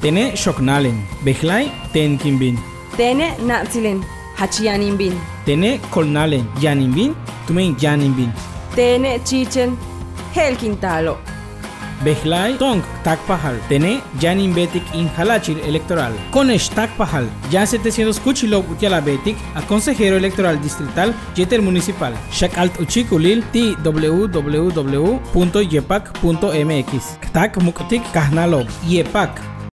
Tene Shoknalen. Behlai Ten Kimbin. Tene Natsilen. Hachianinbin. Tene Kolnalen. Yaninbin. Tumen Yaninbin. Tene Chichen. Helkintalo. Behlai Tong Takpahal. Tene Janin Betik in Halachil Electoral. Konesh Takpahal. Jan 700 Kuchilov Utiala Betik. A consejero electoral distrital Jeter Municipal. Shakalt Uchikulil T www.yepak.mx. Tak Muktik Kahnalov. Yepak.